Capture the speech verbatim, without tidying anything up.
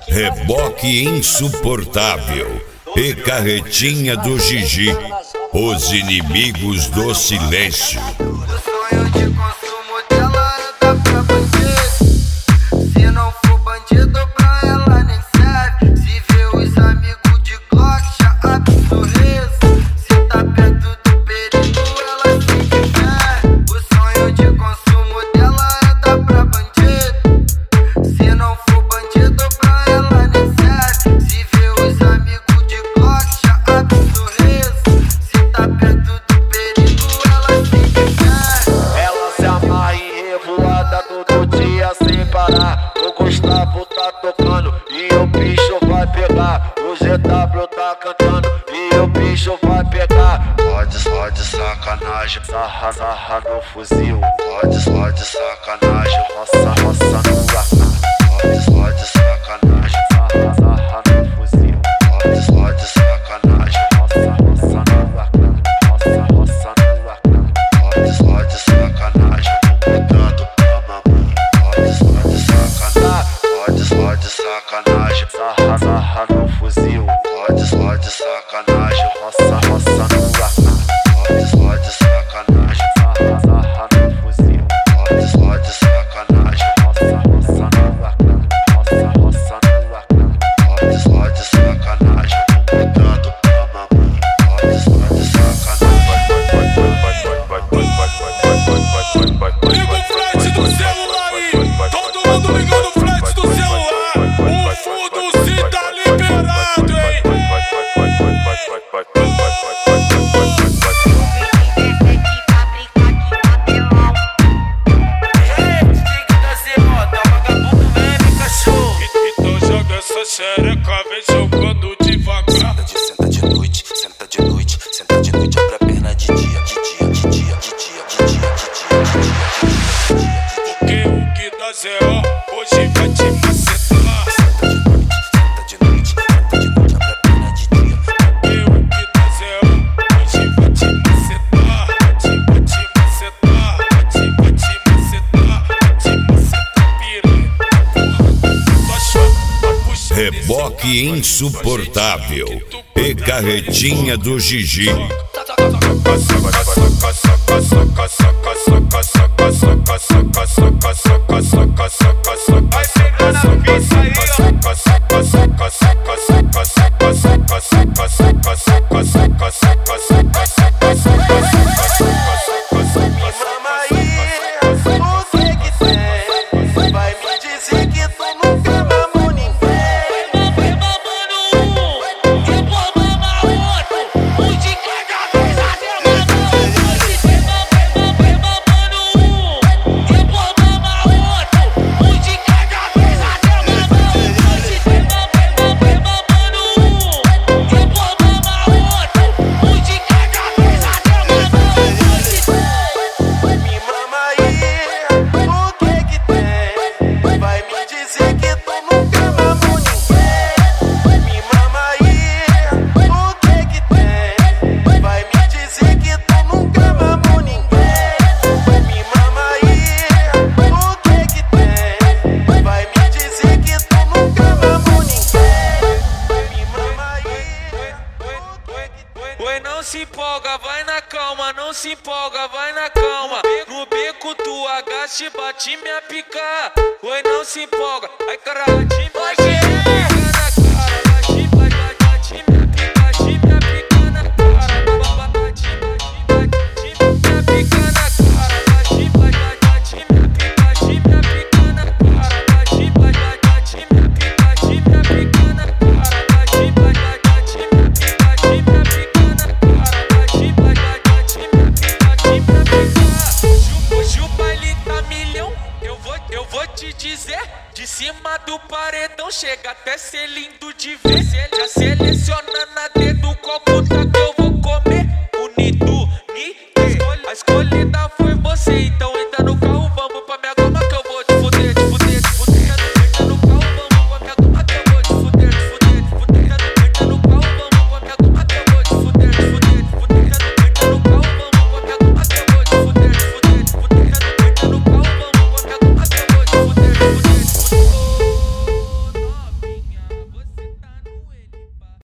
Reboque insuportável e carretinha do Gigi, os inimigos do silêncio. O sonho de consumo dela é dar pra bandido. Se não for bandido pra ela nem serve. Se vê os amigos de Glock já abre um sorriso. Se tá perto do perigo ela se diverte. O sonho de consumo dela é dar pra bandido. Se não for bandido pra ela nem serve. Se vê os amigos de Glock já abre um sorriso. Se tá perto do perigo ela se diverte. Ela se amarra em revoada todo dia sem parar. O Gustavo tá tocando e o bicho vai pegar. O G W tá cantando e o bicho vai pegar. Pode, pode sacanagem, sarra, sarra no fuzil. Pode, pode sacanagem, roça, roça no lacão. Pode, pode sacanagem, sarra, sarra no fuzil. Pode, pode sacanagem, roça, roça no lacão. Roça, roça no lacão. Pode, pode sacanagem, tô botando pra mamãe. Pode, pode sacanagem, pode, pode sacanagem, sarra, sarra no fuzil. Pode, pode sacanagem, roça, roça no lacão. Pode, pode sacanagem, sarra, sarra no fuzil. Pode, pode sacanagem, roça, roça no lacão. Roça, roça no lacão. Pode, pode sacanagem, tô botando pra mamãe. Pode, pode sacanagem. Liga o flash do celular aí, todo mundo ligando o flash do celular. O fundo se tá liberado, hein? Então joga essa xereca, vem jogando devagar. Senta de, senta de noite, senta de noite, senta de noite, abre a perna de dia, de dia, de dia, de dia, de dia, de dia, de dia, de dia, de dia. Porque o que dá Z O hoje vai te macetar. Senta de noite, senta de noite, senta de noite, abre a perna de dia. Porque o que dá Z O hoje vai te macetar. Vai te, vai te macetar, vai te, vai te macetar, vai te macetar, piranha. Só chama, puxa. Reboque insuportável e carretinha do Gigi. Oi, não se empolga, vai na calma, não se empolga, vai na calma. No beco tu agacha e bate minha pica. Oi, não se empolga, ai caralho, bate minha pica na cara. Bate, bate, bate minha pica, bate minha pica na cara. Bate, bate, bate minha pica na cara. Bate, bate, bate minha pica, bate minha pica na cara. Bate, bate, bate minha pica, bate minha pica na cara. Bate, bate, bate minha pica, bate minha pica. Hoje o baile tá milhão, eu vou, eu vou te dizer. De cima do paredão chega até ser lindo de ver. Já seleciona na dedo qual puta que eu vou.